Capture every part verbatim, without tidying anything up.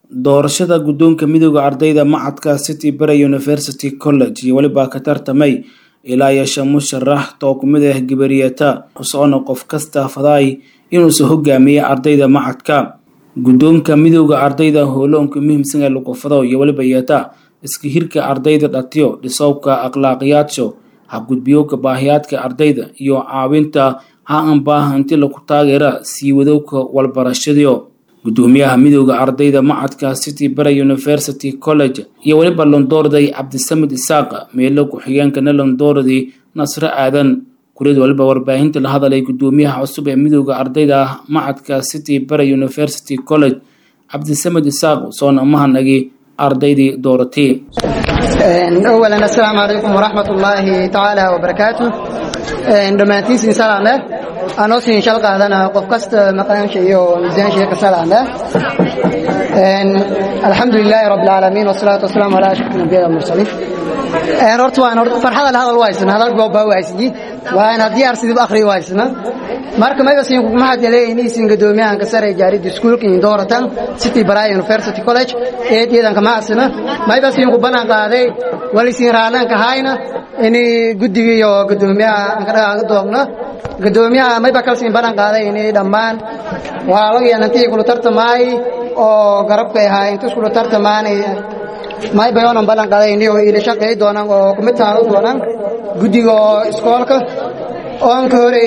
doorashada guddoonka midowga ardayda macadka City Bury University College iyo waliba ka tartamay ilaa yeesha musharax oo kumid ah gabariyada usoo qof kasta faday inuu soo hogaamiyo ardayda macadka guddoonka midowga ardayda hooloonka muhiimsan ee lagu fado iyo waliba yata iska hirka ardayda dhatiyo dhisowka akhlaaqiyaadsho habgudbiyowka baahiyaadka ardayda iyo caawinta aan baahanti lagu taageera sii wadowka walbarashadiyo gudoomiyaha midowga ardayda macadka City Bury University College iyo waliba Londoorday Cabdisamid Isaaq meelo ku xigeenka Londoorday Nasr Aadan kuleed waliba warbaahinta la hadalay gudoomiyaha cusub ee midowga ardayda macadka City Bury University College Cabdisamid Isaaq soo mahanagi ardaydii dooratay أولاً السلام عليكم ورحمة الله تعالى وبركاته دمانتيس إن شاء الله أنا أصلاً إن شاء الله أنا قفقست مقام شيء ومزيان شيء كسر الله الحمد لله رب العالمين والصلاة والسلام على أشرف الأنبياء والمرسلين أنا رحت وأنا فرحان هذا الوايسن هذا الجواب وايسني وأنا ديار سيد بآخر وايسنا marka ma yasiin ku maxad leeyahay in gudoomiyaha ka sare jaarid iskuulka in dooratan City Bury University College ee deedan ka maasna ma yasiin ku banaan qaaday wali siin raalan ka hayna in gudiga iyo gudoomiyaha ka dhaga doogna gudoomiyaha ma bakal siin banaan qaaday in dhamaan waa laga yantii ku tartamay oo garabka yahay inta isku tartamaanay ma bayoon banaan qaaday in ila shaqeey doonaan oo kuma taalo doonaan gudiga iskoolka oo kore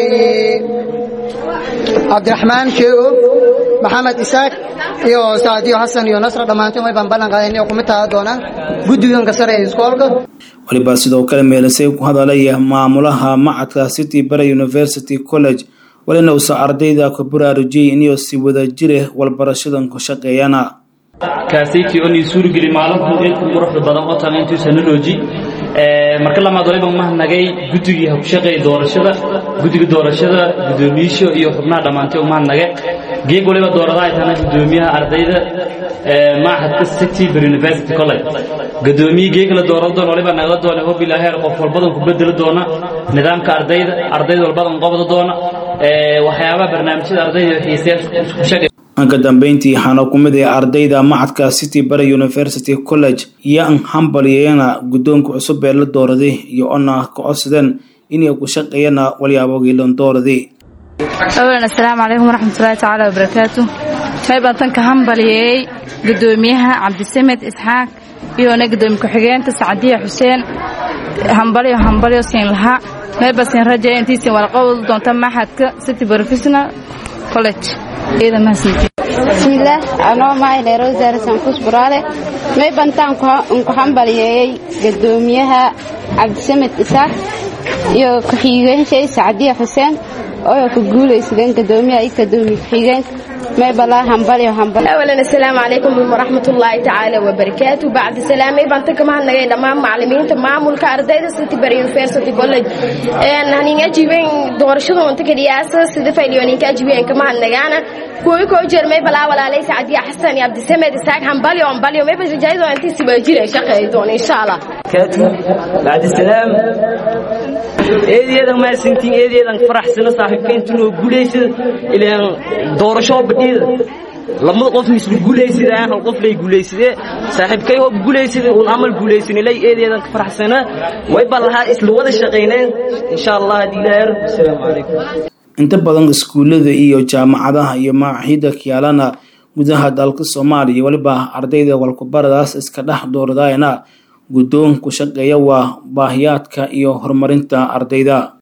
عبد الرحمن شيخو محمد إسحاق iyo Saadiyo Hassan iyo Nasr dhamaanteen way banbalan qaadeen oo kuma taa doonaan gudigan ka sare iskoolka waliba sidoo kale meelasay ku hadalay maamulaha macadka City Bury University College walina uu ardayda ku baraarujiyay inay si wada jire walbarashadan ku shaqeeyana kaasiti oo ni suurgeli maalintu in ku quruxda badan oo tan intuu sanadooji ee marka la maadolay ma nagay gudiga ku shaqeey doorashada gudiga doorashada gudoomiyaha iyo xubnaha dhamaantay oo ma nagay geeg waliba doorada ay tahay gudoomiyaha ardayda ee macadka City Bury University College gudoomiyaha geeg la doorado waliba naga doonay oo bilaahay qof walba ku bedel doona nidaamka ardayda ardayda walba qabado doona ee waxyaabo barnaamijyada ardayda xiiseeya ku shaqeey anka dambeyntii xana kumid ee ardayda macadka City Bury University College iyo an hambaliyana guddoonka cusub ee la dooraday iyo ona ka codsadeen inay ku shaqeeyana waliyaboogi Londoorday أولاً السلام عليكم ورحمة الله تعالى وبركاته شايبا تنك همبليي قدوميها عبد السمد إسحاق يونا قدوم كحجين تسعدية حسين همبلي همبلي وسين لها ما بسين رجع انتيسي والقوض دون تم حد ستي بروفيسيونال كوليدج إذا ما سنتي بسم الله أنا معي لروزا رسنفوس برالة ما بنتان كه همبليي قدوميها عبد السمد إسحاق يو كحجين شيء سعدية حسين oo ku guuleysteen gudoomiyaha ay gudoomiye xigeen ما بلا همبلي وهمبلي. أولاً السلام عليكم ورحمة الله تعالى وبركاته. بعد السلام بنتكم هنا جاي لما معلمين تمام والكاردين City Bury University College. نحن نجيبين دورشون وانتك رئاسة سيد فيليوني كجيبين كمان نجانا كوي كوي جرمي بلا ولا ليس عادي أحسن يا عبد السمد الساق همبلي وهمبلي وما بيجي جاي دون أنت سبجيرة شقة دون إن شاء الله. كاتو بعد السلام. إيه هذا ما سنتين إيه هذا فرح سنة صاحب كنتوا قوليس إلى دورشوا بديل لما قف مسلم قوليس ده هل قف لي قوليس ده صاحب كي هو قوليس ده ونعمل قوليس لي إيه هذا فرح سنة ويبالها إسلوه الشقينين إن شاء الله دينار. السلام عليكم. inta badan iskuulada iyo jaamacadaha iyo maaxida kiyaalana gudaha dalka Soomaaliya waliba ardayda walkubaradaas iska dhax dooradayna guddoon ku shaqeeya waa baahiyaadka iyo horumarinta ardayda.